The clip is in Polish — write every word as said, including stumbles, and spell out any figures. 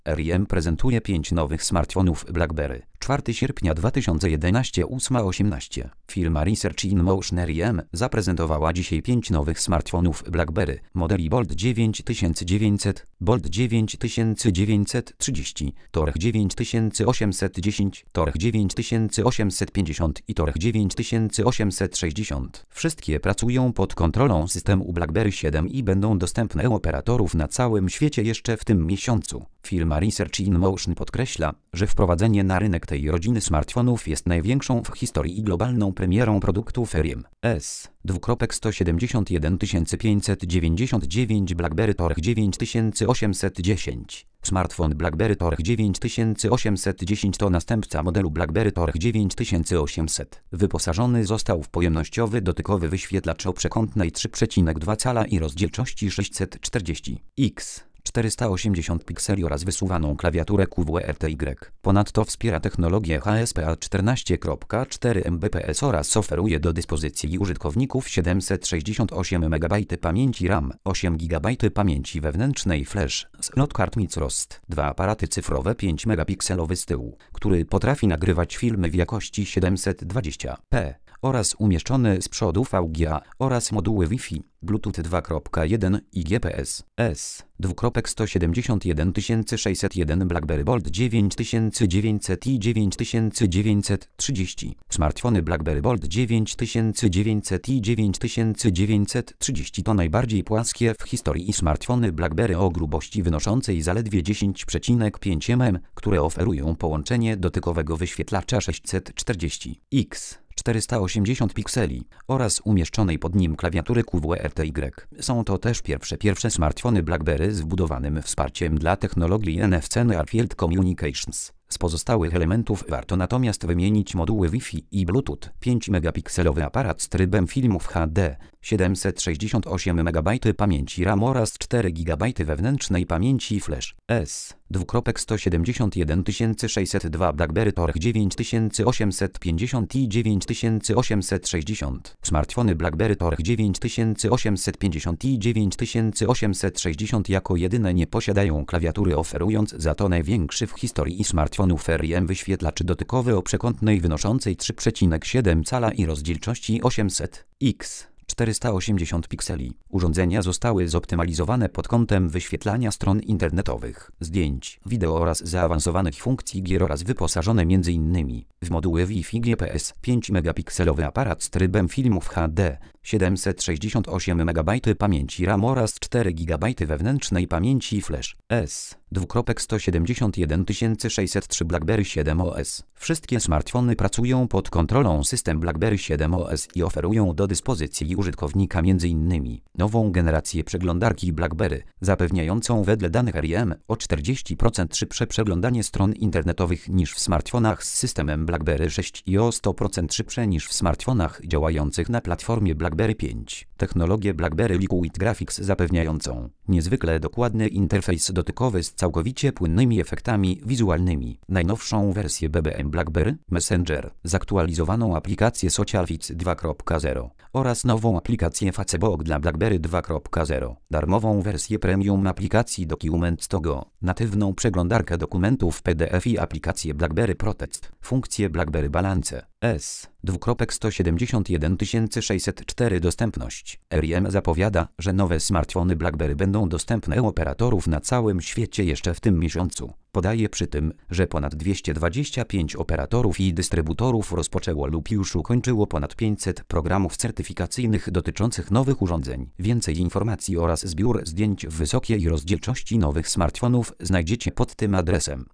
R I M prezentuje pięć nowych smartfonów BlackBerry. czwartego sierpnia dwa tysiące jedenastego, ósma osiemnaście. Firma Research in Motion R I M zaprezentowała dzisiaj pięć nowych smartfonów BlackBerry. Modeli Bold dziewięć tysięcy dziewięćset, Bold dziewięć tysięcy dziewięćset trzydzieści, Torch dziewięć tysięcy osiemset dziesięć, Torch dziewięć tysięcy osiemset pięćdziesiąt i Torch dziewięć tysięcy osiemset sześćdziesiąt. Wszystkie pracują pod kontrolą systemu BlackBerry siedem i będą dostępne u operatorów na całym świecie jeszcze w tym miesiącu. Firma Research in Motion podkreśla, że wprowadzenie na rynek tej rodziny smartfonów jest największą w historii i globalną premierą produktów R I M. S. sto siedemdziesiąt jeden tysięcy pięćset dziewięćdziesiąt dziewięć BlackBerry Torch dziewięć tysięcy osiemset dziesięć. Smartfon BlackBerry Torch dziewięć tysięcy osiemset dziesięć to następca modelu BlackBerry Torch dziewięć tysięcy osiemset. Wyposażony został w pojemnościowy dotykowy wyświetlacz o przekątnej trzy przecinek dwa cala i rozdzielczości sześćset czterdzieści pikseli. czterysta osiemdziesiąt pikseli oraz wysuwaną klawiaturę Q W E R T Y. Ponadto wspiera technologię H S P A czternaście przecinek cztery megabitów oraz oferuje do dyspozycji użytkowników siedemset sześćdziesiąt osiem megabajtów pamięci RAM, osiem gigabajtów pamięci wewnętrznej flash, slot kart Microsoft, dwa aparaty cyfrowe pięć megapikselowy z tyłu, który potrafi nagrywać filmy w jakości siedemset dwadzieścia p oraz umieszczony z przodu V G A oraz moduły Wi-Fi, Bluetooth dwa przecinek jeden i G P S. S. sto siedemdziesiąt jeden tysięcy sześćset jeden BlackBerry Bold dziewięć tysięcy dziewięćset i dziewięć tysięcy dziewięćset trzydzieści. Smartfony BlackBerry Bold dziewięć tysięcy dziewięćset i dziewięć tysięcy dziewięćset trzydzieści to najbardziej płaskie w historii i smartfony BlackBerry o grubości wynoszącej zaledwie dziesięć przecinek pięć milimetrów, które oferują połączenie dotykowego wyświetlacza sześćset czterdzieści pikseli. czterysta osiemdziesiąt pikseli oraz umieszczonej pod nim klawiatury Q W E R T Y. Są to też pierwsze pierwsze smartfony BlackBerry z wbudowanym wsparciem dla technologii N F C Near Field Communications. Z pozostałych elementów warto natomiast wymienić moduły Wi-Fi i Bluetooth, pięć megapikselowy aparat z trybem filmów H D, siedemset sześćdziesiąt osiem megabajtów pamięci RAM oraz cztery gigabajty wewnętrznej pamięci flash. S. sto siedemdziesiąt jeden tysięcy sześćset dwa BlackBerry Torch dziewięć tysięcy osiemset pięćdziesiąt i dziewięć tysięcy osiemset sześćdziesiąt. Smartfony BlackBerry Torch dziewięć tysięcy osiemset pięćdziesiąt i dziewięć tysięcy osiemset sześćdziesiąt jako jedyne nie posiadają klawiatury, oferując za to największy w historii smartfonów R I M wyświetlacz dotykowy o przekątnej wynoszącej trzy przecinek siedem cala i rozdzielczości osiemset pikseli. czterysta osiemdziesiąt pikseli. Urządzenia zostały zoptymalizowane pod kątem wyświetlania stron internetowych, zdjęć, wideo oraz zaawansowanych funkcji gier oraz wyposażone m.in. w moduły Wi-Fi G P S, pięć megapikselowy aparat z trybem filmów H D, siedemset sześćdziesiąt osiem megabajtów pamięci RAM oraz cztery gigabajty wewnętrznej pamięci flash. S. sto siedemdziesiąt jeden tysięcy sześćset trzy BlackBerry siedem O S. Wszystkie smartfony pracują pod kontrolą system BlackBerry siedem O S i oferują do dyspozycji użytkownika m.in. nową generację przeglądarki BlackBerry, zapewniającą wedle danych R I M o czterdzieści procent szybsze przeglądanie stron internetowych niż w smartfonach z systemem BlackBerry sześć i o sto procent szybsze niż w smartfonach działających na platformie BlackBerry pięć. Technologię BlackBerry Liquid Graphics zapewniającą niezwykle dokładny interfejs dotykowy z całkowicie płynnymi efektami wizualnymi. Najnowszą wersję B B M BlackBerry Messenger, zaktualizowaną aplikację SocialFix dwa kropka zero oraz nową aplikację Facebook dla BlackBerry dwa kropka zero. Darmową wersję premium aplikacji Documents to Go, natywną przeglądarkę dokumentów P D F i aplikację BlackBerry Protect, funkcję BlackBerry Balance. S. sto siedemdziesiąt jeden tysięcy sześćset cztery Dostępność. R I M zapowiada, że nowe smartfony BlackBerry będą dostępne u operatorów na całym świecie jeszcze w tym miesiącu. Podaje przy tym, że ponad dwieście dwadzieścia pięć operatorów i dystrybutorów rozpoczęło lub już ukończyło ponad pięćset programów certyfikacyjnych dotyczących nowych urządzeń. Więcej informacji oraz zbiór zdjęć w wysokiej rozdzielczości nowych smartfonów znajdziecie pod tym adresem.